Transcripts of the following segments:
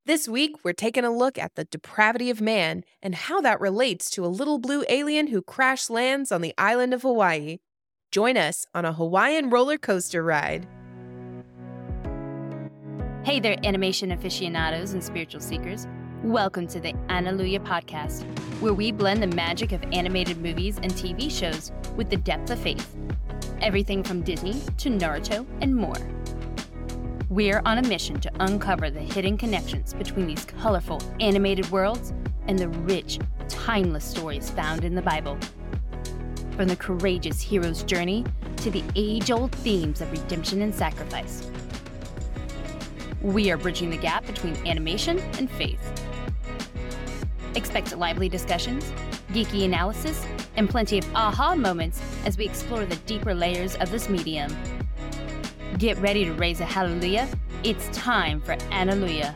This week, we're taking a look at the depravity of man and how that relates to a little blue alien who crash lands on the island of Hawaii. Join us on a Hawaiian roller coaster ride. Hey there, animation aficionados and spiritual seekers. Welcome to the Analuia podcast, where we blend the magic of animated movies and TV shows with the depth of faith. Everything from Disney to Naruto and more. We're on a mission to uncover the hidden connections between these colorful animated worlds and the rich, timeless stories found in the Bible. From the courageous hero's journey to the age-old themes of redemption and sacrifice. We are bridging the gap between animation and faith. Expect lively discussions, geeky analysis, and plenty of aha moments as we explore the deeper layers of this medium. Get ready to raise a hallelujah. It's time for Analuia.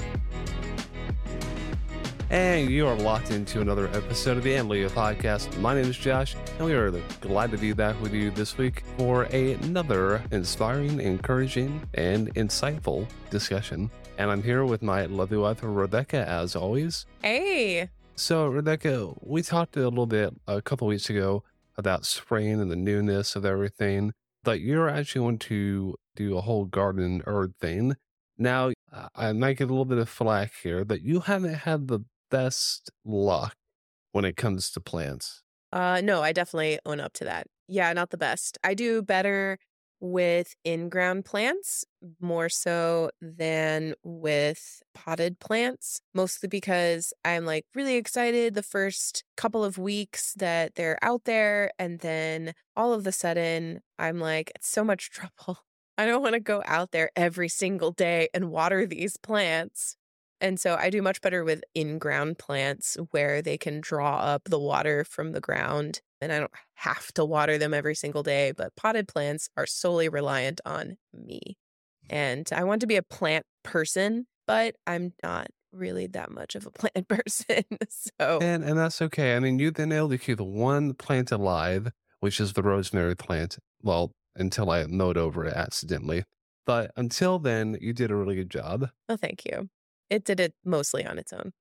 And you are locked into another episode of the Analuia podcast. My name is Josh, and we are glad to be back with you this week for another inspiring, encouraging, and insightful discussion. And I'm here with my lovely wife, Rebecca, as always. Hey! So, Rebecca, we talked a little bit a couple weeks ago about spring and the newness of everything, but you're actually going to do a whole garden herb thing. Now, I might get a little bit of flack here, but you haven't had the best luck when it comes to plants. No, I definitely own up to that. Yeah, not the best. I do better with in-ground plants, more so than with potted plants, mostly because I'm like really excited the first couple of weeks that they're out there, and then all of a sudden I'm like, it's so much trouble. I don't want to go out there every single day and water these plants. And so I do much better with in-ground plants where they can draw up the water from the ground and I don't have to water them every single day. But potted plants are solely reliant on me. And I want to be a plant person, but I'm not really that much of a plant person. And that's okay. I mean, you've been able to keep the one plant alive, which is the rosemary plant. Well, until I mowed over it accidentally. But until then, you did a really good job. Oh, thank you. It did it mostly on its own.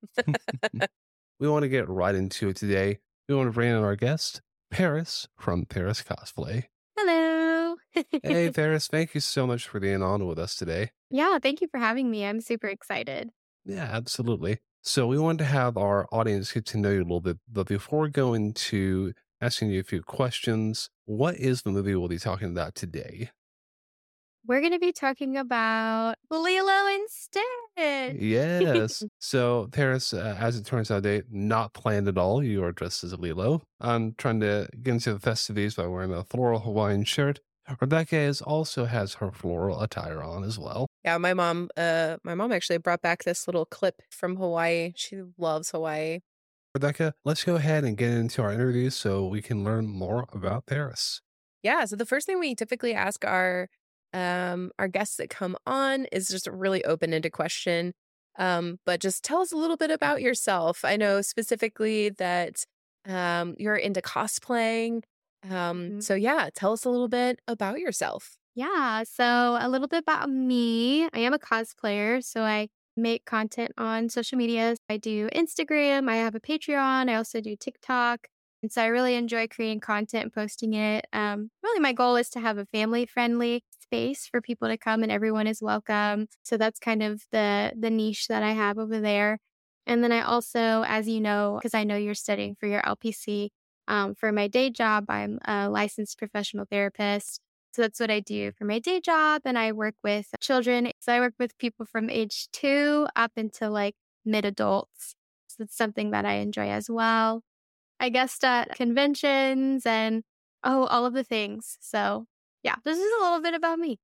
We want to get right into it today. We want to bring in our guest, Paris from Paris Cosplay. Hello. Hey, Paris, thank you so much for being on with us today. Yeah, thank you for having me. I'm super excited. Yeah, absolutely. So we wanted to have our audience get to know you a little bit, but before going to asking you a few questions, what is the movie we'll be talking about today? We're going to be talking about Lilo instead. Yes. So, Paris, as it turns out, they not planned at all. You are dressed as a Lilo. I'm trying to get into the festivities by wearing a floral Hawaiian shirt. Rebecca also has her floral attire on as well. Yeah, my mom actually brought back this little clip from Hawaii. She loves Hawaii. Rebecca, let's go ahead and get into our interview so we can learn more about Paris. Yeah, so the first thing we typically ask our guests that come on is just a really open-ended question. But just tell us a little bit about yourself. I know specifically that you're into cosplaying. So yeah, tell us a little bit about yourself. Yeah, so a little bit about me. I am a cosplayer, so I make content on social media. I do Instagram, I have a Patreon, I also do TikTok. And so I really enjoy creating content and posting it. Really, my goal is to have a family-friendly space for people to come and everyone is welcome. So that's kind of the niche that I have over there. And then I also, as you know, because I know you're studying for your LPC, for my day job, I'm a licensed professional therapist. So that's what I do for my day job. And I work with children. So I work with people from age 2 up until like mid-adults. So it's something that I enjoy as well. I guessed at conventions and all of the things. So yeah, this is a little bit about me.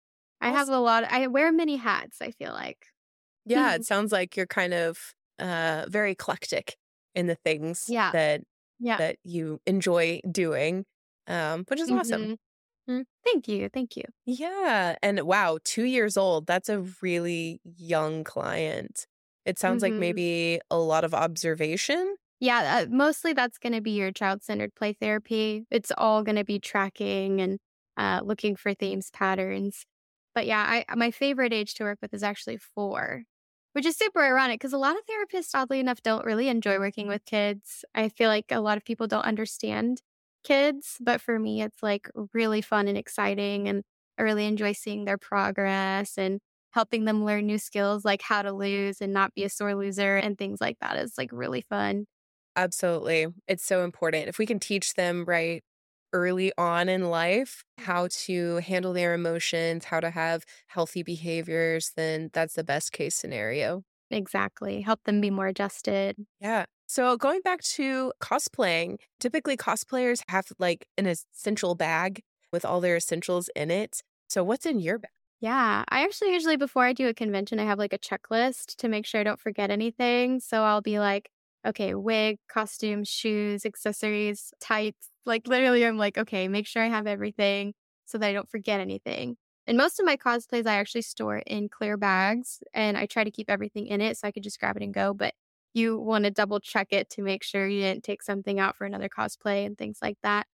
I wear many hats, I feel like. Yeah, it sounds like you're kind of very eclectic in the things that you enjoy doing, which is awesome. Thank you. Yeah, and wow, 2 years old. That's a really young client. It sounds like maybe a lot of observation. Yeah, mostly that's going to be your child-centered play therapy. It's all going to be tracking and looking for themes, patterns. But yeah, my favorite age to work with is actually 4. which is super ironic because a lot of therapists, oddly enough, don't really enjoy working with kids. I feel like a lot of people don't understand kids, but for me, it's like really fun and exciting. And I really enjoy seeing their progress and helping them learn new skills like how to lose and not be a sore loser and things like that is like really fun. Absolutely. It's so important. If we can teach them right early on in life how to handle their emotions, how to have healthy behaviors, then that's the best case scenario. Exactly. Help them be more adjusted. Yeah. So going back to cosplaying, typically cosplayers have like an essential bag with all their essentials in it. So what's in your bag? Yeah, I actually usually before I do a convention, I have like a checklist to make sure I don't forget anything. So I'll be like, okay, wig, costume, shoes, accessories, tights. Like literally, I'm like, okay, make sure I have everything so that I don't forget anything. And most of my cosplays I actually store in clear bags and I try to keep everything in it so I could just grab it and go. But you want to double check it to make sure you didn't take something out for another cosplay and things like that.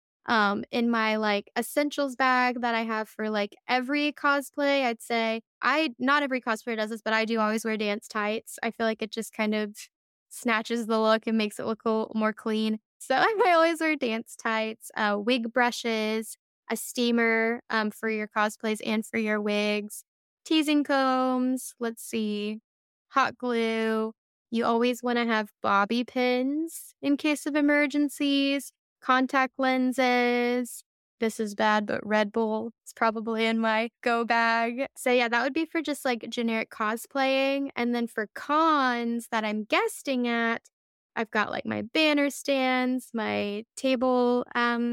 In my like essentials bag that I have for like every cosplay, I'd say not every cosplayer does this, but I do always wear dance tights. I feel like it just kind of snatches the look and makes it look a little more clean. So I always wear dance tights, wig brushes, a steamer for your cosplays and for your wigs, teasing combs, let's see, hot glue. You always want to have bobby pins in case of emergencies, contact lenses. This is bad, but Red Bull is probably in my go bag. So yeah, that would be for just like generic cosplaying. And then for cons that I'm guesting at, I've got like my banner stands, my table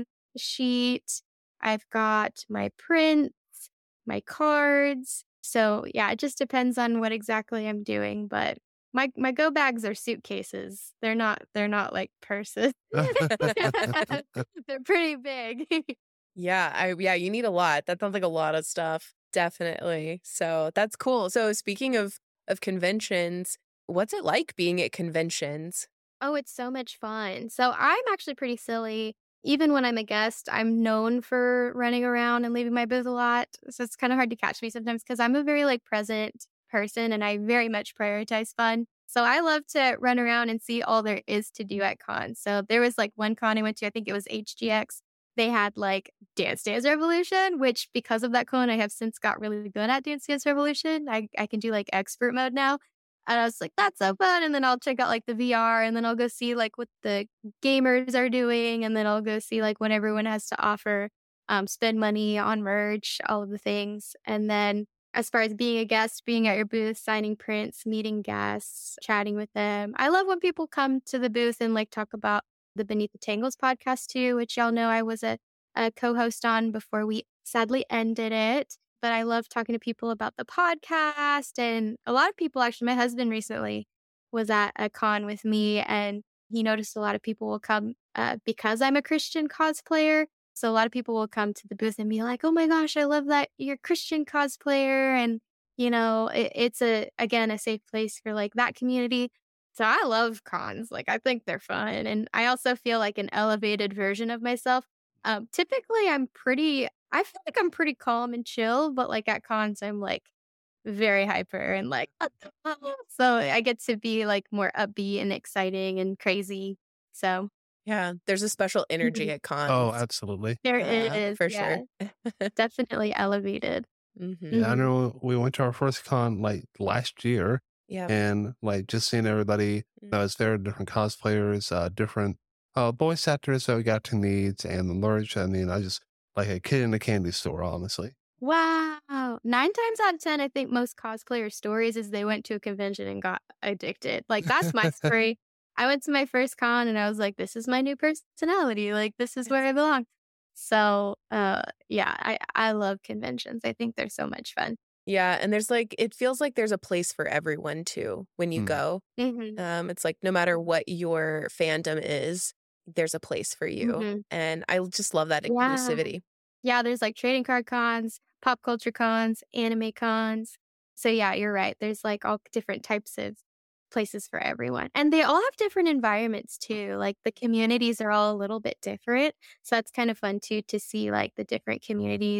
sheet. I've got my prints, my cards. So yeah, it just depends on what exactly I'm doing, but my go bags are suitcases. They're not like purses. They're pretty big. Yeah, you need a lot. That sounds like a lot of stuff. Definitely. So that's cool. So speaking of conventions, what's it like being at conventions? Oh, it's so much fun. So I'm actually pretty silly. Even when I'm a guest, I'm known for running around and leaving my booth a lot. So it's kind of hard to catch me sometimes because I'm a very like present person and I very much prioritize fun. So I love to run around and see all there is to do at cons. So there was like one con I went to, I think it was HGX. They had like Dance Dance Revolution, which because of that con, I have since got really good at Dance Dance Revolution. I can do like expert mode now. And I was like, that's so fun. And then I'll check out like the VR and then I'll go see like what the gamers are doing. And then I'll go see like what everyone has to offer, spend money on merch, all of the things. And then as far as being a guest, being at your booth, signing prints, meeting guests, chatting with them. I love when people come to the booth and like talk about the Beneath the Tangles podcast too, which y'all know I was a co-host on before we sadly ended it. But I love talking to people about the podcast. And a lot of people, actually, my husband recently was at a con with me and he noticed a lot of people will come because I'm a Christian cosplayer. So a lot of people will come to the booth and be like, oh my gosh, I love that you're a Christian cosplayer. And, you know, it's again, a safe place for like that community. So I love cons. Like, I think they're fun. And I also feel like an elevated version of myself. Typically, I feel like I'm pretty calm and chill, but like at cons, I'm like very hyper and like, so I get to be like more upbeat and exciting and crazy. So Yeah, there's a special energy at Oh, cons. absolutely. there Yeah, is, for yeah, sure. definitely elevated. Mm-hmm. Yeah, I Mhm. know we went to our first con like last year Yeah. and like just seeing everybody that was there, different cosplayers, different voice actors that we got to meet and the merch. I mean, I just like a kid in a candy store, honestly. Wow. 9 times out of 10, I think most cosplayer stories is they went to a convention and got addicted. Like, that's my story. I went to my first con and I was like, this is my new personality. Like, this is where I belong. So, yeah, I love conventions. I think they're so much fun. Yeah, and there's like it feels like there's a place for everyone too when you Mm. go. Mhm. It's like no matter what your fandom is, there's a place for you. Mhm. And I just love that Yeah. inclusivity. Yeah, there's like trading card cons, pop culture cons, anime cons. So yeah, you're right. There's like all different types of places for everyone. And they all have different environments too. Like the communities are all a little bit different. So that's kind of fun too to see like the different communities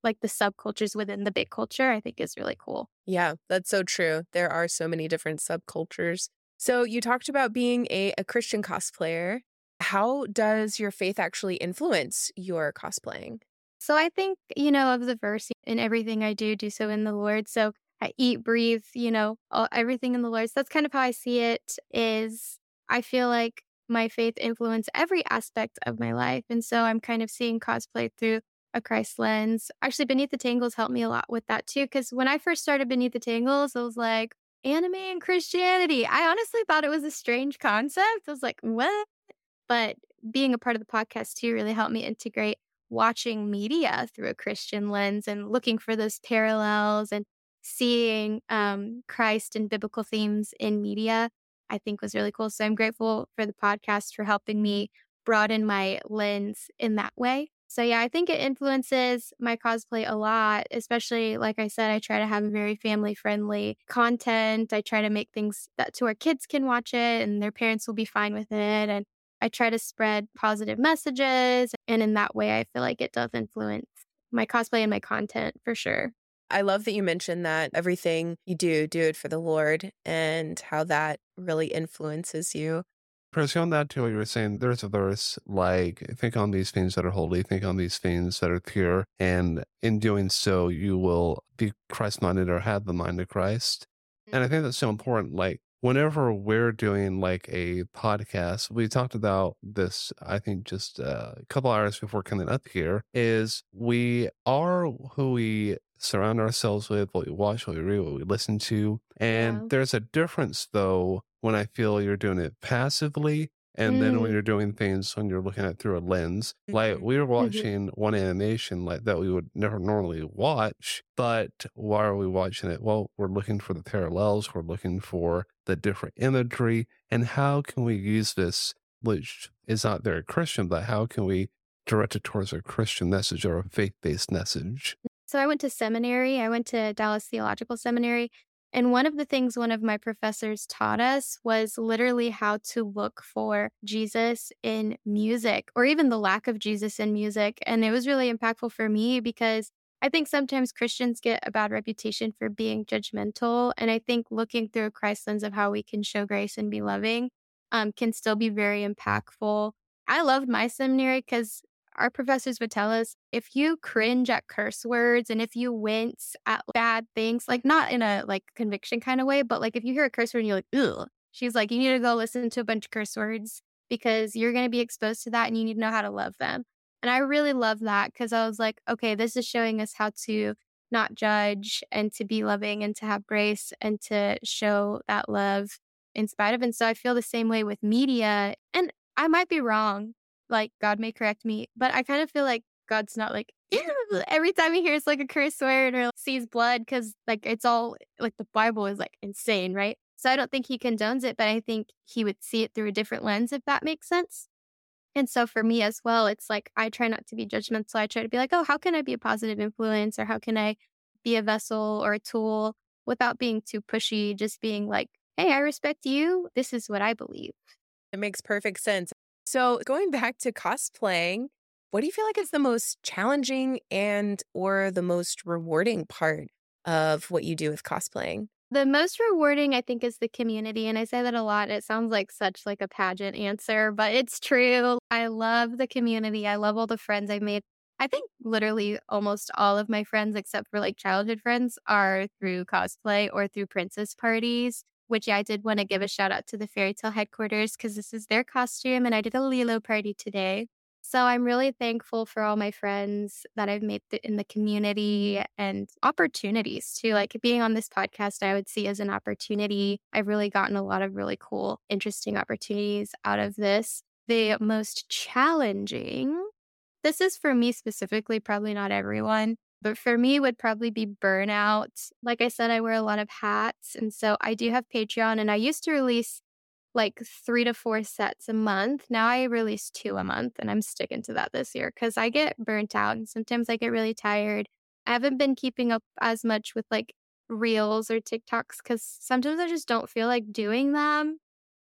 like the subcultures within the big culture, I think is really cool. Yeah, that's so true. There are so many different subcultures. So you talked about being a Christian cosplayer. How does your faith actually influence your cosplaying? So I think, of the verse, in everything I do, do so in the Lord. So I eat, breathe, everything in the Lord. So that's kind of how I see it is I feel like my faith influenced every aspect of my life. And so I'm kind of seeing cosplay through a Christ lens. Actually, Beneath the Tangles helped me a lot with that too. Because when I first started Beneath the Tangles, I was like, anime and Christianity. I honestly thought it was a strange concept. I was like, what? But being a part of the podcast too really helped me integrate watching media through a Christian lens and looking for those parallels and seeing Christ and biblical themes in media, I think was really cool. So I'm grateful for the podcast for helping me broaden my lens in that way. So yeah, I think it influences my cosplay a lot, especially like I said, I try to have very family friendly content. I try to make things that to our kids can watch it and their parents will be fine with it. And I try to spread positive messages. And in that way, I feel like it does influence my cosplay and my content for sure. I love that you mentioned that everything you do it for the Lord and how that really influences you. Chris, on that too, what you were saying, there's a verse like, think on these things that are holy, think on these things that are pure, and in doing so, you will be Christ-minded or have the mind of Christ. And I think that's so important. Like, whenever we're doing like a podcast, we talked about this, I think just a couple hours before coming up here, is we are who we surround ourselves with, what we watch, what we read, what we listen to. And Yeah. there's a difference though when I feel you're doing it passively and then when Mm. you're doing things when you're looking at it through a lens. Like we were Mhm. watching one animation like that we would never normally watch, but why are we watching it? Well, we're looking for the parallels, we're looking for the different imagery, and how can we use this, which is not very Christian, but how can we direct it towards a Christian message or a faith-based message? So I went to seminary. I went to Dallas Theological Seminary. And one of the things one of my professors taught us was literally how to look for Jesus in music or even the lack of Jesus in music. And it was really impactful for me because I think sometimes Christians get a bad reputation for being judgmental. And I think looking through a Christ lens of how we can show grace and be loving can still be very impactful. I loved my seminary because our professors would tell us if you cringe at curse words and if you wince at bad things, like not in a like conviction kind of way, but like if you hear a curse word and you're like, ugh, she's like, you need to go listen to a bunch of curse words because you're going to be exposed to that and you need to know how to love them. And I really love that because I was like, okay, this is showing us how to not judge and to be loving and to have grace and to show that love in spite of. And so I feel the same way with media. And I might be wrong, like, God may correct me, but I kind of feel like God's not like, "Ew," every time he hears like a curse word or sees blood, because like it's all like the Bible is like insane, right? So I don't think he condones it, but I think he would see it through a different lens, if that makes sense. And so for me as well, it's like I try not to be judgmental. I try to be like, oh, how can I be a positive influence or how can I be a vessel or a tool without being too pushy, just being like, hey, I respect you. This is what I believe. It makes perfect sense. So going back to cosplaying, what do you feel like is the most challenging and or the most rewarding part of what you do with cosplaying? The most rewarding, I think, is the community, and I say that a lot. It sounds like such like a pageant answer, but it's true. I love the community. I love all the friends I've made. I think literally almost all of my friends, except for like childhood friends, are through cosplay or through princess parties. Which yeah, I did want to give a shout out to the Fairy Tale headquarters because this is their costume, and I did a Lilo party today. So I'm really thankful for all my friends that I've made in the community and opportunities too. Like being on this podcast, I would see as an opportunity. I've really gotten a lot of really cool, interesting opportunities out of this. The most challenging, this is for me specifically, probably not everyone, but for me would probably be burnout. Like I said, I wear a lot of hats. And so I do have Patreon and I used to release like 3 to 4 sets a month. Now I release 2 a month and I'm sticking to that this year because I get burnt out and sometimes I get really tired. I haven't been keeping up as much with like reels or TikToks because sometimes I just don't feel like doing them.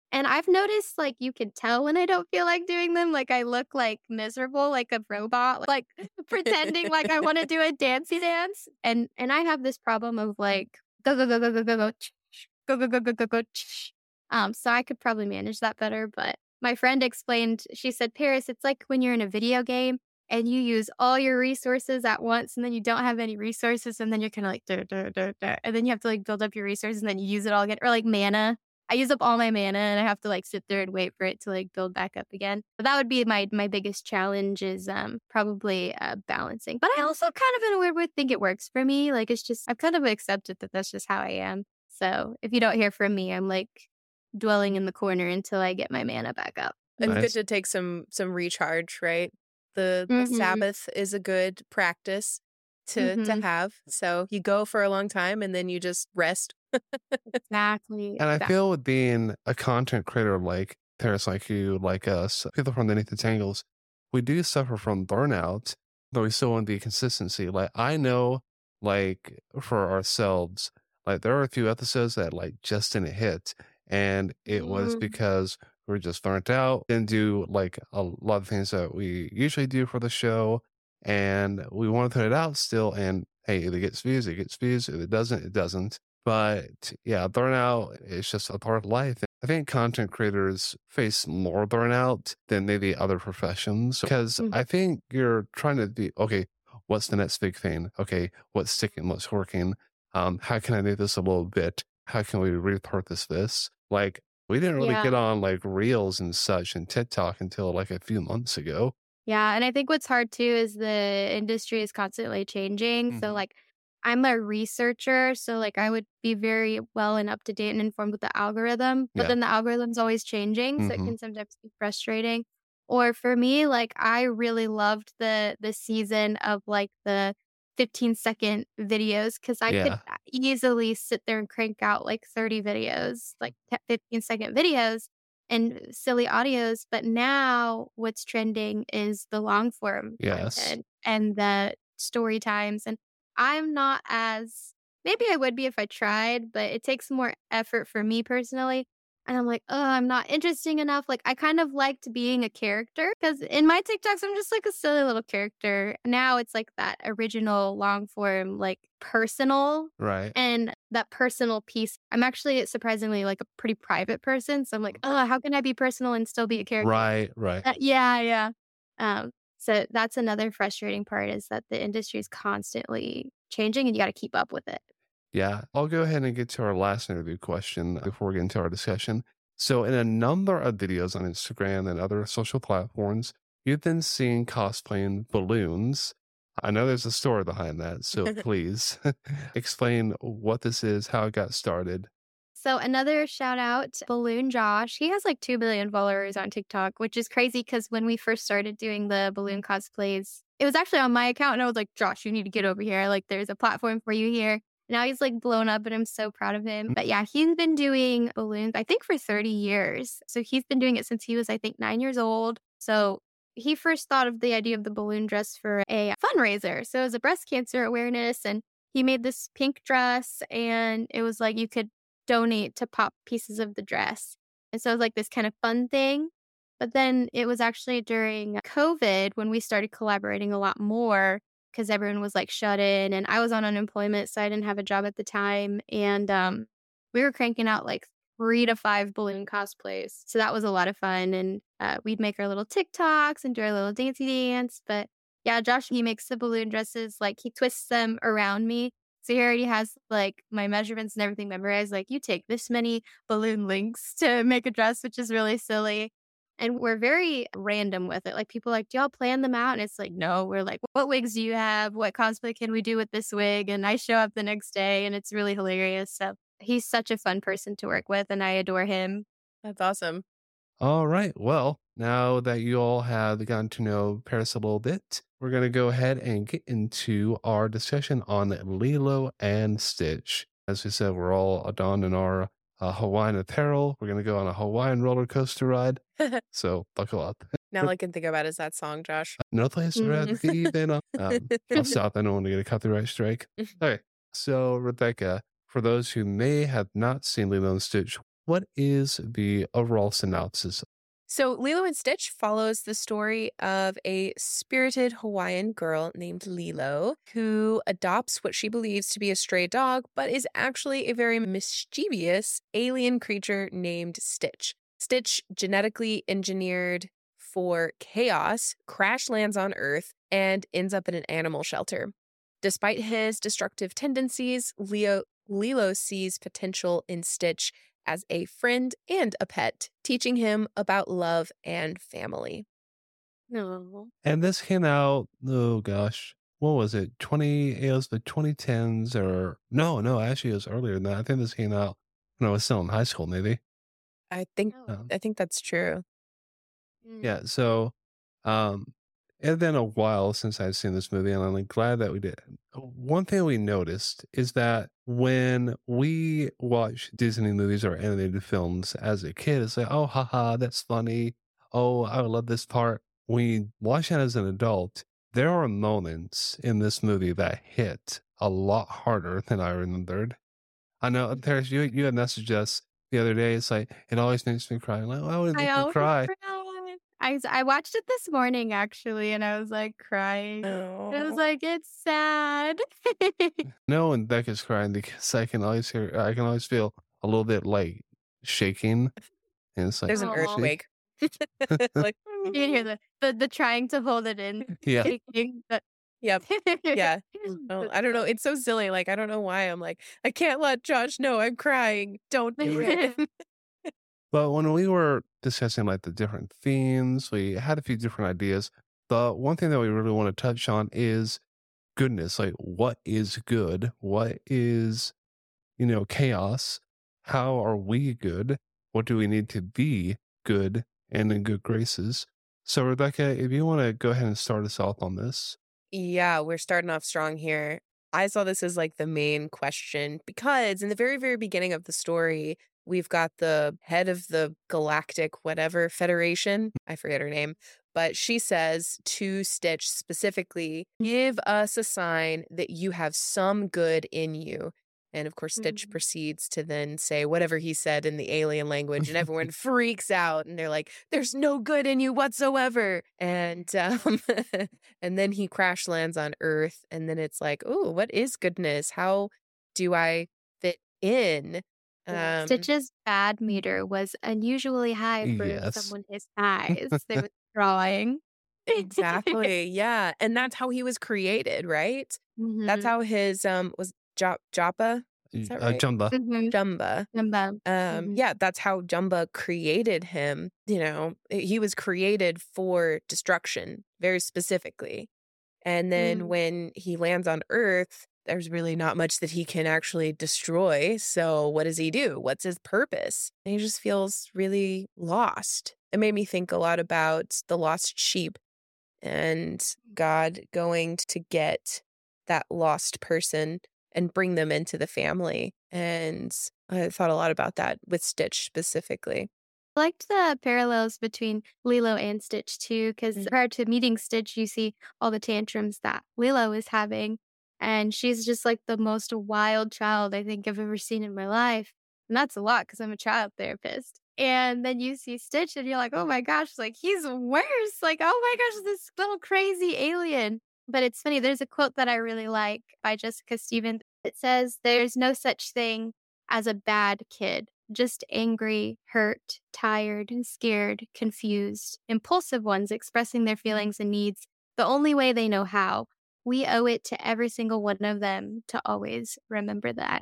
And I've noticed, like, you can tell when I don't feel like doing them. Like, I look, like, miserable, like a robot, like, pretending like I wanna do a dancey dance. And I have this problem of, like, go, go, go, go, go, go, go, go, go, go, go, go, go, so I could probably manage that better, but my friend explained, she said, "Paris, it's like when you're in a video game and you use all your resources at once, and then you don't have any resources, and then you're kinda like, duh, duh, duh, duh, and then you have to, like, build up your resources, and then you use it all again." Or like mana. I use up all my mana, and I have to, like, sit there and wait for it to, like, build back up again. But that would be my biggest challenge is, probably, balancing. But I also kind of, in a weird way, think it works for me. Like, it's just I've kind of accepted that that's just how I am. So if you don't hear from me, I'm, like, dwelling in the corner until I get my mana back up. It's good Nice. to take some recharge, right? The Mhm. Sabbath is a good practice to Mhm. have. So you go for a long time and then you just rest. Exactly. And I Exactly. feel with being a content creator like Paris, like you, like us, people from Underneath the Tangles, we do suffer from burnout, but we still want the consistency. Like I know, like for ourselves, like there are a few episodes that like just didn't hit, and it was Mm. because we were just burnt out, didn't do like a lot of things that we usually do for the show, and we want to put it out still. And hey, if it gets views, it gets views. If it doesn't, it doesn't. But yeah, burnout is just a part of life. I think content creators face more burnout than maybe other professions because Mhm. I think you're trying to be okay. What's the next big thing? Okay, what's sticking? What's working? How can I do this a little bit? How can we repurpose this? Like we didn't really Yeah. get on like Reels and such and TikTok until like a few months ago. Yeah, and I think what's hard too is the industry is constantly changing. So Mhm. like I'm a researcher, so like I would be very well and up to date and informed with the algorithm, but Yeah. then the algorithm's always changing, so it Hmm. can sometimes be frustrating. Or for me, like I really loved the season of like the 15-second videos because I could Yeah. easily sit there and crank out like 30 videos, like 15-second videos and silly audios, but now what's trending is the long form Yes. content and the story times, and I'm not as maybe I would be if I tried, but it takes more effort for me personally, and I'm like, "Oh, I'm not interesting enough." Like, I kind of liked being a character because in my TikToks, I'm just like a silly little character. Now it's like that original long form, like, personal Right. and that personal piece, I'm actually surprisingly like a pretty private person, so I'm like, "Oh, how can I be personal and still be a character?" Right. Right. Yeah, yeah. So that's another frustrating part is that the industry is constantly changing and you gotta keep up with it. Yeah, I'll go ahead and get to our last interview question before we get into our discussion. So, in a number of videos on Instagram and other social platforms, you've been seen cosplaying balloons. I know there's a story behind that, so please explain what this is, how it got started. So another shout out, to Balloon Josh. He has like 2 billion followers on TikTok, which is crazy because when we first started doing the balloon cosplays, it was actually on my account. And I was like, Josh, you need to get over here. Like, there's a platform for you here. Now he's like blown up and I'm so proud of him. But yeah, he's been doing balloons, I think, for 30 years. So he's been doing it since he was, I think, 9 years old. So he first thought of the idea of the balloon dress for a fundraiser. So it was a breast cancer awareness. And he made this pink dress and it was like you could donate to pop pieces of the dress. And so it was like this kind of fun thing. But then it was actually during COVID when we started collaborating a lot more because everyone was like shut in and I was on unemployment. So I didn't have a job at the time. And we were cranking out like 3 to 5 balloon cosplays. So that was a lot of fun. And we'd make our little TikToks and do our little dancey dance. But yeah, Josh, he makes the balloon dresses, like he twists them around me so he already has, like, my measurements and everything memorized, like, you take this many balloon links to make a dress, which is really silly, and we're very random with it, like, people are like, "Do y'all plan them out?" And it's like, "No." We're like, "What wigs do you have? What cosplay can we do with this wig?" And I show up the next day, and it's really hilarious, so he's such a fun person to work with, and I adore him. That's awesome. All right. Well, now that you all have gotten to know Paris a little bit, we're going to go ahead and get into our discussion on Lilo and Stitch. As we said, we're all donned in our Hawaiian apparel. We're going to go on a Hawaiian roller coaster ride. So buckle up. Now all I can think about is that song, Josh. No place to rather Mhm. be than a. I'll stop. I don't want to get a copyright strike. Okay. So, Rebecca, for those who may have not seen Lilo and Stitch, what is the overall synopsis? So, Lilo and Stitch follows the story of a spirited Hawaiian girl named Lilo who adopts what she believes to be a stray dog, but is actually a very mischievous alien creature named Stitch. Stitch, genetically engineered for chaos, crash lands on Earth and ends up in an animal shelter. Despite his destructive tendencies, Lilo sees potential in Stitch as a friend and a pet, teaching him about love and family. No. And this came out, oh gosh, what was it? It was the 2010s or no, actually it was earlier than that. I think this came out when I was still in high school, maybe. I think No. I think that's true. Yeah, so it had been a while since I'd seen this movie, and I'm like, glad that we did. One thing we noticed is that when we watch Disney movies or animated films as a kid, it's like, oh, haha, that's funny. Oh, I love this part. When you watch it as an adult, there are moments in this movie that hit a lot harder than I remembered. I know, Paris, you had messaged us the other day. It's like, it always makes me cry. I'm like, why would it I make me always cry? cry. I watched it this morning actually, and I was like crying. And I was Oh. like, it's sad. No, and Becca's crying because I can always feel a little bit like shaking. And it's like, There's an Aw. earthquake. Like, You can hear the trying to hold it in, yeah. shaking. yep. Yeah. Oh, I don't know. It's so silly. Like, I don't know why I'm like, I can't let Josh know I'm crying. Don't do it. But when we were discussing like the different themes, we had a few different ideas. The one thing that we really want to touch on is goodness. Like, what is good? What is, chaos? How are we good? What do we need to be good and in good graces? So, Rebecca, if you want to go ahead and start us off on this. Yeah, we're starting off strong here. I saw this as like the main question because in the very, very beginning of the story, we've got the head of the Galactic whatever Federation. I forget her name, but she says to Stitch specifically, give us a sign that you have some good in you. And of course, Stitch proceeds to then say whatever he said in the alien language, and everyone freaks out and they're like, there's no good in you whatsoever. And and then he crash lands on Earth, and then it's like, oh, what is goodness? How do I fit in? Stitch's bad meter was unusually high for Yes. someone his size. They were drawing. Exactly. Yeah. And that's how he was created, right? That's how his was Joppa? Is that right? Jumba. Jumba. Jumbo. Yeah, that's how Jumba created him. He was created for destruction, very specifically. And then when he lands on Earth, there's really not much that he can actually destroy. So what does he do? What's his purpose? And he just feels really lost. It made me think a lot about the lost sheep and God going to get that lost person and bring them into the family. And I thought a lot about that with Stitch specifically. I liked the parallels between Lilo and Stitch too, because prior to meeting Stitch, you see all the tantrums that Lilo is having. And she's just like the most wild child I think I've ever seen in my life. And that's a lot because I'm a child therapist. And then you see Stitch and you're like, oh my gosh, like he's worse. Like, oh my gosh, this little crazy alien. But it's funny, there's a quote that I really like by Jessica Stevens. It says, there's no such thing as a bad kid, just angry, hurt, tired, scared, confused, impulsive ones expressing their feelings and needs the only way they know how. We owe it to every single one of them to always remember that.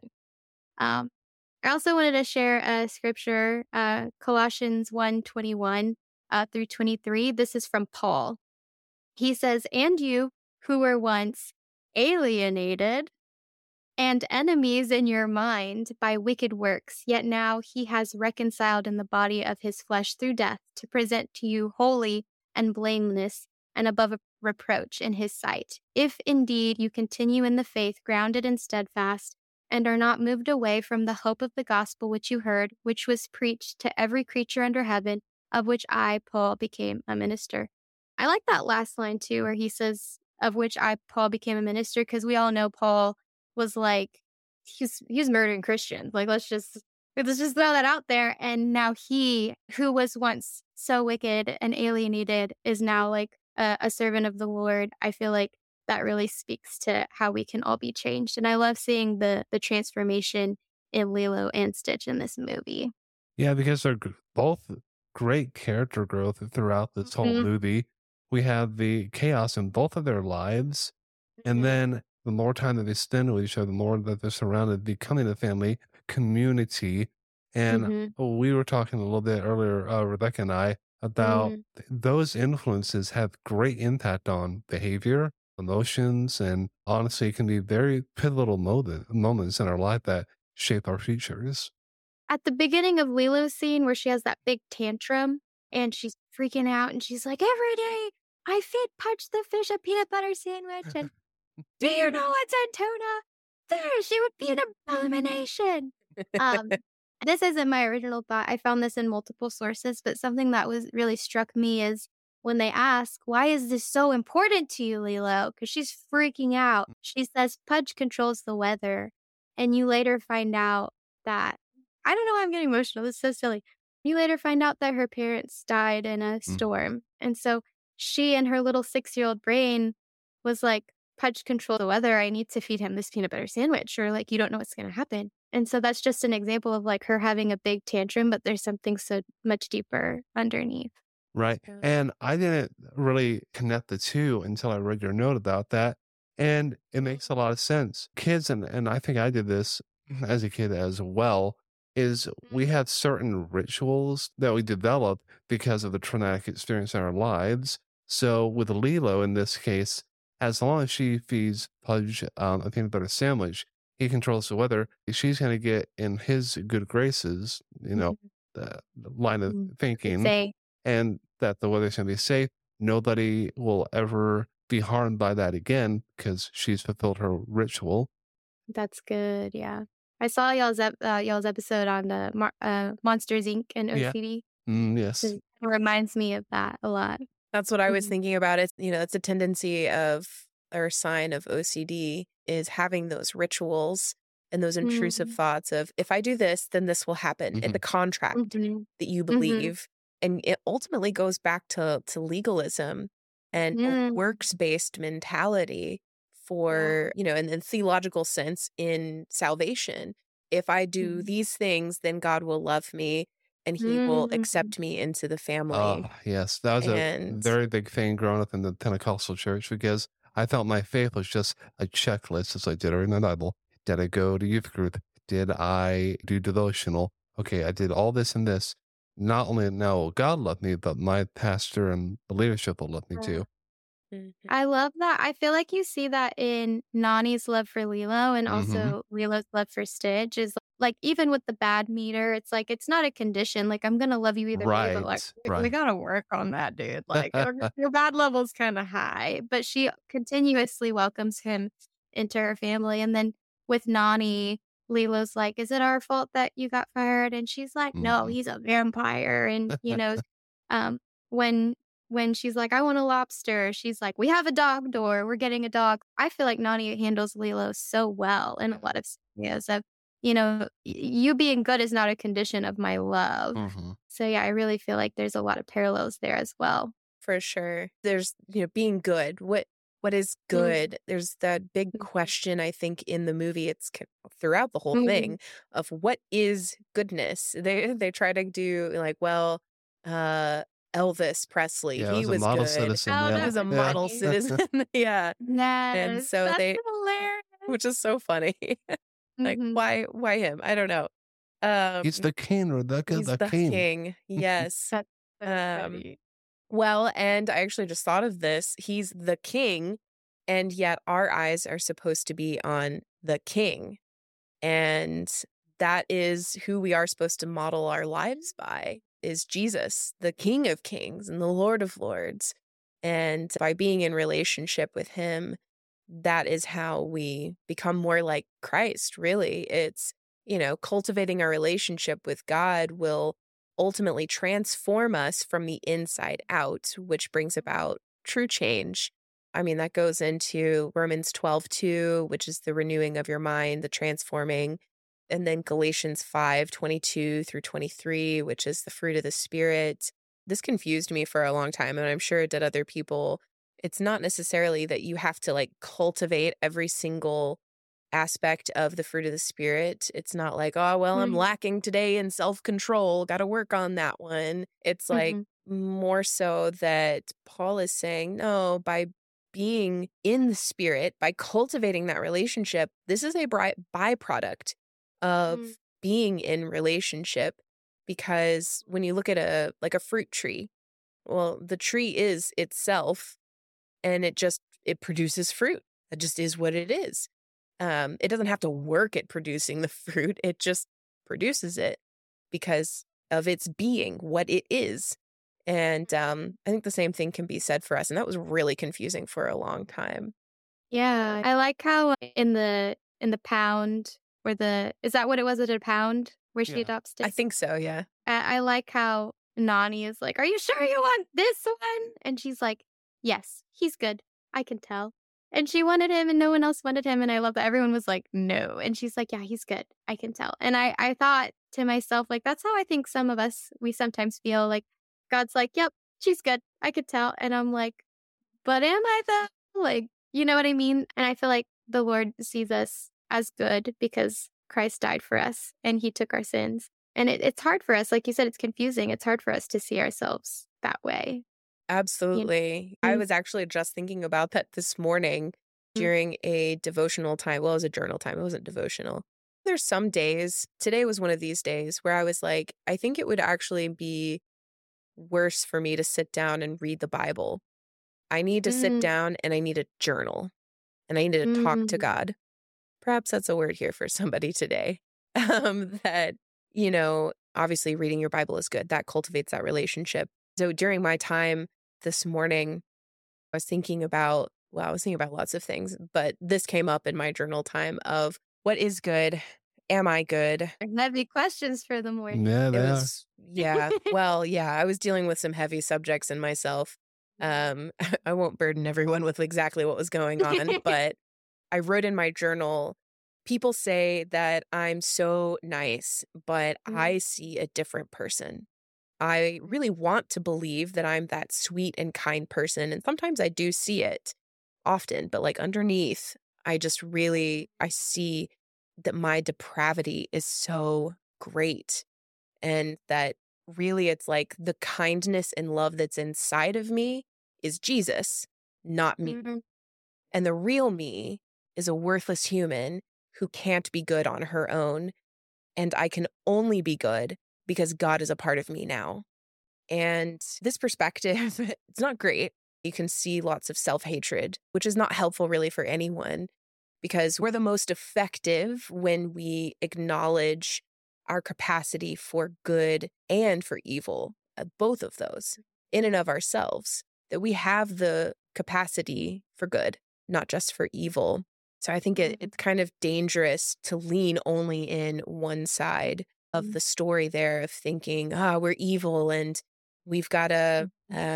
I also wanted to share a scripture, Colossians 1:21 through 23. This is from Paul. He says, and you who were once alienated and enemies in your mind by wicked works, yet now he has reconciled in the body of his flesh through death to present to you holy and blameless and above reproach in his sight. If indeed you continue in the faith, grounded and steadfast, and are not moved away from the hope of the gospel which you heard, which was preached to every creature under heaven, of which I, Paul, became a minister. I like that last line too, where he says, of which I, Paul, became a minister, because we all know Paul was like, he was murdering Christians. Like, let's just Let's just throw that out there. And now he, who was once so wicked and alienated, is now like a servant of the Lord. I feel like that really speaks to how we can all be changed. And I love seeing the transformation in Lilo and Stitch in this movie. Yeah, because they're both great character growth throughout this whole Mhm. movie. We have the chaos in both of their lives, and Mhm. then the more time that they spend with each other, the more that they're surrounded, becoming a family community. And Mhm. we were talking a little bit earlier, Rebecca and I, about Mm. those influences have great impact on behavior, emotions, and honestly, it can be very pivotal moments in our life that shape our futures. At the beginning of Lilo's scene where she has that big tantrum and she's freaking out and she's like, every day I feed Pudge the fish a peanut butter sandwich. And do you know what's in tuna? Fish. It would be an abomination. Um, this isn't my original thought. I found this in multiple sources, but something that was really struck me is when they ask, why is this so important to you, Lilo? Because she's freaking out. She says Pudge controls the weather. And you later find out that I don't know why I'm getting emotional. This is so silly. You later find out that her parents died in a Mm. storm. And so she and her little 6-year-old brain was like, Pudge control the weather. I need to feed him this peanut butter sandwich, or like, you don't know what's going to happen. And so that's just an example of like her having a big tantrum, but there's something so much deeper underneath. Right. Yeah. And I didn't really connect the two until I read your note about that. And it makes a lot of sense. Kids, and I think I did this as a kid as well, is we have certain rituals that we develop because of the traumatic experience in our lives. So with Lilo in this case, as long as she feeds Pudge a peanut butter sandwich, he controls the weather. She's going to get in his good graces, the line of Mhm. thinking, Say, and that the weather's going to be safe. Nobody will ever be harmed by that again because she's fulfilled her ritual. that's good. Yeah. I saw y'all's episode on the Monsters Inc. and Yeah. OCD. Yes. It reminds me of that a lot. That's what I was Mhm. thinking about. It's, it's a tendency of or sign of OCD is having those rituals and those intrusive Mhm. thoughts of if I do this, then this will happen. And Mhm. the contract Mhm. that you Mhm. believe. And it ultimately goes back to legalism and a Mm. works-based mentality for, in theological sense in salvation. If I do Mhm. these things, then God will love me and he will Mhm. accept me into the family. Oh, yes. That was a And very big thing growing up in the Pentecostal church because I felt my faith was just a checklist. It's like, did I read my Bible? Did I go to youth group? Did I do devotional? Okay, I did all this and this. Not only now will God love me, but my pastor and the leadership will love me too. Mhm. I love that. I feel like you see that in Nani's love for Lilo and Mm-hmm. also Lilo's love for Stitch is like even with the bad meter, it's like it's not a condition. Like I'm gonna love you either way, but like Right. we Right. gotta work on that, dude. Like your bad level's kind of high, but she continuously welcomes him into her family. And then with Nani, Lilo's like, "Is it our fault that you got fired?" And she's like, "No, Mhm. he's a vampire." And um, when she's like, "I want a lobster," she's like, "We have a dog door. We're getting a dog." I feel like Nani handles Lilo so well in a lot of scenarios of, you being good is not a condition of my love. Mhm. So yeah, I really feel like there's a lot of parallels there as well. For sure. There's, being good. What is Mhm. good? There's that big question I think in the movie. It's throughout the whole Mhm. thing of what is goodness. They try to do like, well, uh, Elvis Presley, Yeah, it he was a was model good. citizen. Oh, He Yeah. that was a was Yeah. model funny. citizen. Yeah, and Yes, so that's they, hilarious. which is so funny. Like Mhm. why him? I don't know. He's the king, Rebecca, He's the the king. king. Yes. That's so Um. funny. Well, and I actually just thought of this. He's the king, and yet our eyes are supposed to be on the king. And that is who we are supposed to model our lives by, is Jesus, the King of Kings and the Lord of Lords. And by being in relationship with him, that is how we become more like Christ, really. It's, cultivating our relationship with God will ultimately transform us from the inside out, which brings about true change. I mean, that goes into Romans 12:2, which is the renewing of your mind, the transforming. And then Galatians 5:22 through 23, which is the fruit of the Spirit. This confused me for a long time, and I'm sure it did other people. It's not necessarily that you have to like cultivate every single aspect of the fruit of the Spirit. It's not like, oh, well, I'm Mm-hmm. lacking today in self-control. Got to work on that one. It's like more so that Paul is saying, no, by being in the Spirit, by cultivating that relationship, this is a byproduct of Mm-hmm. being in relationship. Because when you look at a fruit tree, well, the tree is itself, and it produces fruit. That just is what it is. It doesn't have to work at producing the fruit. It just produces it because of its being, what it is. And I think the same thing can be said for us. And that was really confusing for a long time. Yeah, I like how in the pound where the is that what it was at a pound where she Yeah. adopts I Stick? think so, yeah. I like how Nani is like, "Are you sure you want this one?" And she's like, "Yes, he's good. I can tell." And she wanted him, and no one else wanted him, and I love that everyone was like, "No," and she's like, "Yeah, he's good. I can tell." And I thought to myself, like, that's how I think some of us we sometimes feel like God's like, "Yep, she's good. I could tell," and I'm like, but am I though? Like, you know what I mean? And I feel like the Lord sees us as good because Christ died for us and he took our sins. And it's hard for us. Like you said, it's confusing. It's hard for us to see ourselves that way. You Absolutely. I know? was actually just thinking about that this morning Mhm. during a devotional time. Well, it was a journal time. It wasn't devotional. There's some days, today was one of these days where I was like, I think it would actually be worse for me to sit down and read the Bible. I need to sit Mm, down and I need a journal and I need to talk to mm, God. Perhaps that's a word here for somebody today. That, obviously reading your Bible is good. That cultivates that relationship. So during my time this morning, I was thinking about lots of things, but this came up in my journal time of what is good? Am I good? heavy questions for the morning. Yeah, It they are. was, yeah. Well, yeah, I was dealing with some heavy subjects in myself. I won't burden everyone with exactly what was going on, but I wrote in my journal, people say that I'm so nice, but Mm, I see a different person. I really want to believe that I'm that sweet and kind person. And sometimes I do see it often, but like underneath, I see that my depravity is so great. And that really it's like the kindness and love that's inside of me is Jesus, not me. mhm, And the real me is a worthless human who can't be good on her own. And I can only be good because God is a part of me now. And this perspective, it's not great. You can see lots of self hatred, which is not helpful really for anyone because we're the most effective when we acknowledge our capacity for good and for evil, both of those in and of ourselves, that we have the capacity for good, not just for evil. So I think mhm, it's kind of dangerous to lean only in one side of mhm, the story there of thinking, we're evil and we've got to,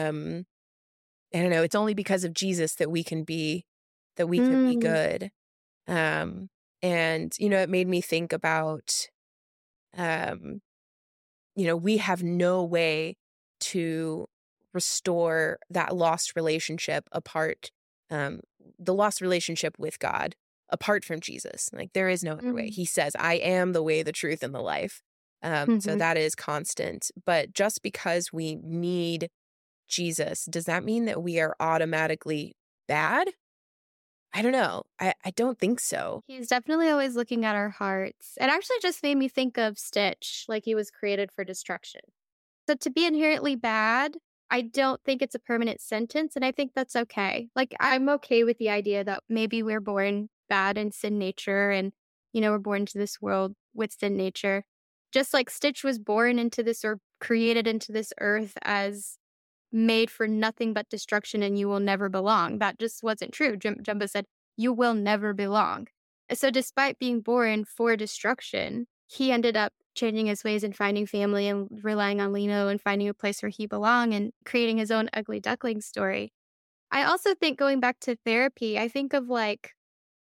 I don't know, it's only because of Jesus that we can be mm, good. Um, and, it made me think about, um, we have no way to restore that lost relationship um, the lost relationship with God apart from Jesus. Like there is no other way. mm, He says, I am the way, the truth, and the life. So mhm. that is constant. But just because we need Jesus, does that mean that we are automatically bad? I don't know. I don't think so. He's definitely always looking at our hearts. It actually just made me think of Stitch, like he was created for destruction. So to be inherently bad, I don't think it's a permanent sentence, and I think that's okay. Like, I'm okay with the idea that maybe we're born bad in sin nature and, we're born into this world with sin nature. Just like Stitch was born into this or created into this earth as made for nothing but destruction and you will never belong. That just wasn't true. Jumbo said, "You will never belong." So, despite being born for destruction, he ended up changing his ways and finding family and relying on Lino and finding a place where he belonged and creating his own ugly duckling story. I also think going back to therapy, I think of like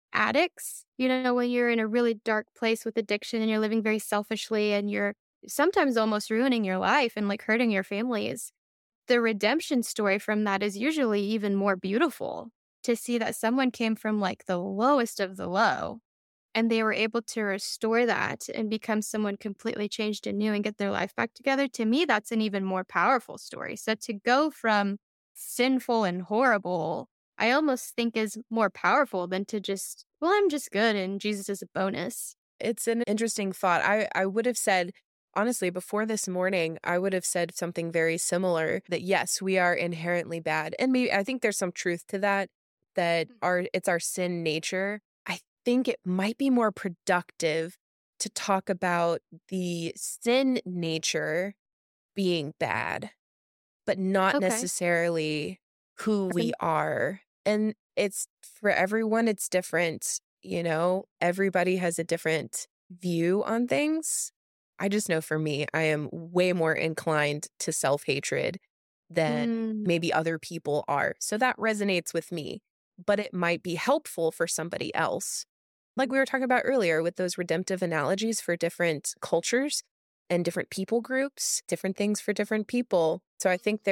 addicts. When you're in a really dark place with addiction and you're living very selfishly and you're sometimes almost ruining your life and like hurting your families. The redemption story from that is usually even more beautiful to see that someone came from like the lowest of the low and they were able to restore that and become someone completely changed and new and get their life back together. To me, that's an even more powerful story. So to go from sinful and horrible, I almost think is more powerful than to just, well, I'm just good and Jesus is a bonus. It's an interesting thought. I would have said, honestly, before this morning, I would have said something very similar, that yes, we are inherently bad. And maybe I think there's some truth to that, that it's our sin nature. I think it might be more productive to talk about the sin nature being bad, but not Okay. necessarily who we are. And it's for everyone, it's different. Everybody has a different view on things. I just know for me, I am way more inclined to self-hatred than Mm, maybe other people are. So that resonates with me, but it might be helpful for somebody else. Like we were talking about earlier with those redemptive analogies for different cultures and different people groups, different things for different people. So I think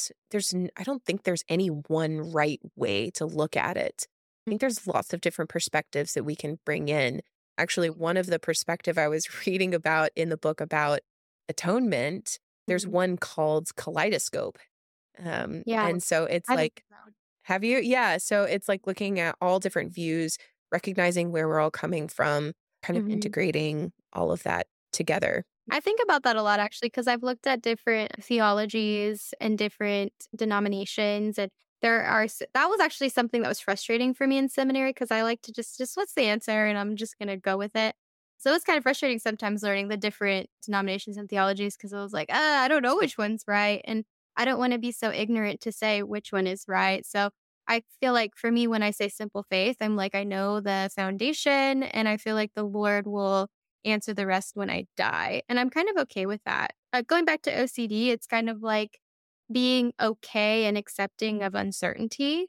I don't think there's any one right way to look at it. I think there's lots of different perspectives that we can bring in. Actually, one of the perspective I was reading about in the book about atonement, there's one called Kaleidoscope. yeah. And so it's I like, have you? Yeah. So it's like looking at all different views, recognizing where we're all coming from, kind of integrating all of that together. I think about that a lot actually because I've looked at different theologies and different denominations and that was actually something that was frustrating for me in seminary because I like to just what's the answer and I'm just going to go with it. So it was kind of frustrating sometimes learning the different denominations and theologies because I was like, I don't know which one's right and I don't want to be so ignorant to say which one is right. So I feel like for me when I say simple faith, I'm like I know the foundation and I feel like the Lord will answer the rest when I die. And I'm kind of okay with that. Going back to OCD, it's kind of like being okay and accepting of uncertainty.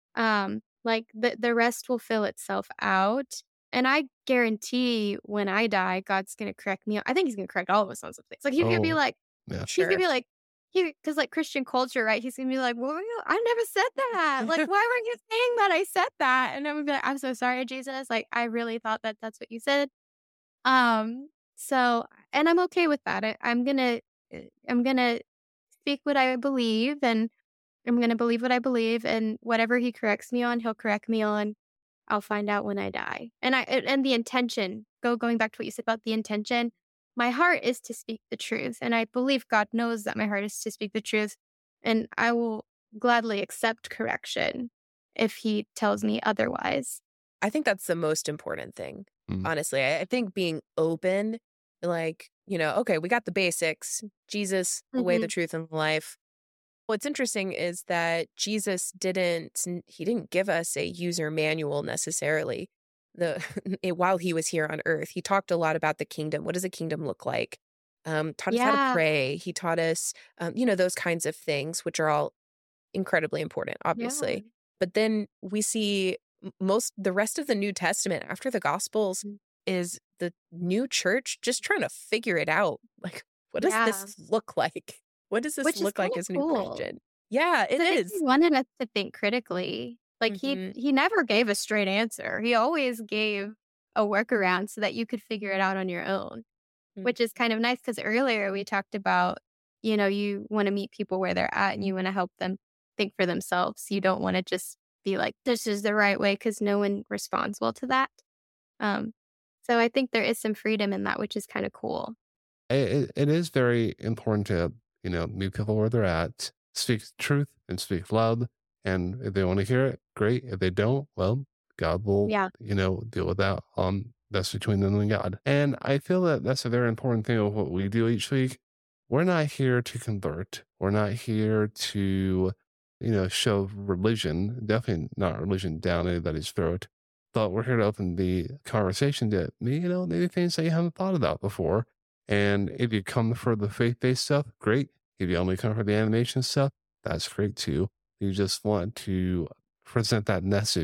Like the rest will fill itself out. And I guarantee when I die, God's going to correct me. I think he's going to correct all of us on some things. Like he's going to be Oh, like, yeah. he's going to be like, because like Christian culture, right? He's going to be like, well, I never said that. Like, why weren't you saying that? I said that. And I'm going to be like, I'm so sorry, Jesus. Like, I really thought that that's what you said. So and I'm okay with that. I'm gonna speak what I believe, and I'm gonna believe what I believe, and whatever he corrects me on, he'll correct me on. I'll find out when I die. And the intention, going back to what you said about the intention, my heart is to speak the truth, and I believe God knows that my heart is to speak the truth, and I will gladly accept correction if he tells me otherwise. I think that's the most important thing, Mm. honestly. I think being open, like, okay, we got the basics, Jesus, the way, the Mhm. truth, and the life. What's interesting is that Jesus he didn't give us a user manual necessarily. While he was here on earth, he talked a lot about the kingdom. What does a kingdom look like? Taught us how to Yeah. pray. He taught us, those kinds of things, which are all incredibly important, Yeah. obviously. But then we see the rest of the New Testament after the Gospels Mm. is the new church just trying to figure it out. Like, what does Yeah. this look like? What does this Which is look like kinda as a new cool. Christian? Yeah, it 'Cause I think he is. wanted us to think critically. Like, he Mm-hmm. he never gave a straight answer. He always gave a workaround so that you could figure it out on your own, which is kind of nice. Because earlier we talked about, you wanna meet people where they're at and you wanna help them think for themselves. You don't wanna just be like, "This is the right way," because no one responds well to that. Um, so I think there is some freedom in that, which is kinda cool. It is very important to, meet people where they're at, speak truth and speak loud. And if they want to hear it, great. If they don't, well, God will, Yeah. deal with that. That's between them and God. And I feel that that's a very important thing of what we do each week. We're not here to convert. We're not here to, show religion, definitely not religion down anybody's throat. But we're here to open the conversation to, maybe things that you haven't thought about before. And if you come for the faith-based stuff, great. If you only come for the animation stuff, that's great too. You just want to present that message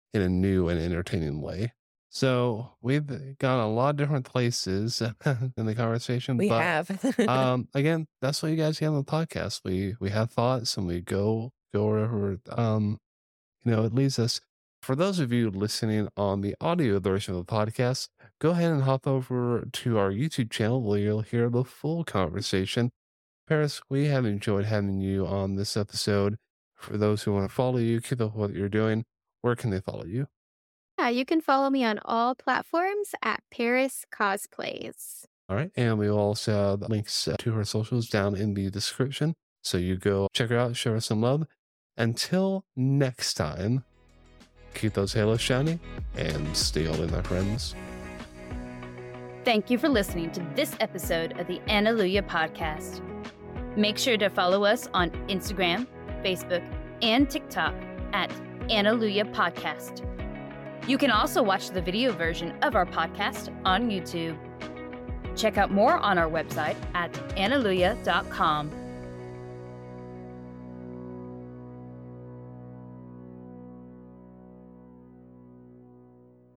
in a new and entertaining way. So we've gone a lot of different places in the conversation. We but have. again, that's what you guys get on the podcast. We have thoughts and we go wherever it leads us. For those of you listening on the audio version of the podcast, go ahead and hop over to our YouTube channel where you'll hear the full conversation. Paris, we have enjoyed having you on this episode. For those who want to follow you, keep up what you're doing, where can they follow you? Yeah, you can follow me on all platforms at Paris Cosplays. All right. And we will also have links to her socials down in the description. So you go check her out, show her some love. Until next time, keep those halos shining and stay all in, my friends. Thank you for listening to this episode of the Analuia Podcast. Make sure to follow us on Instagram, Facebook, and TikTok at Analuia Podcast. You can also watch the video version of our podcast on YouTube. Check out more on our website at analuia.com.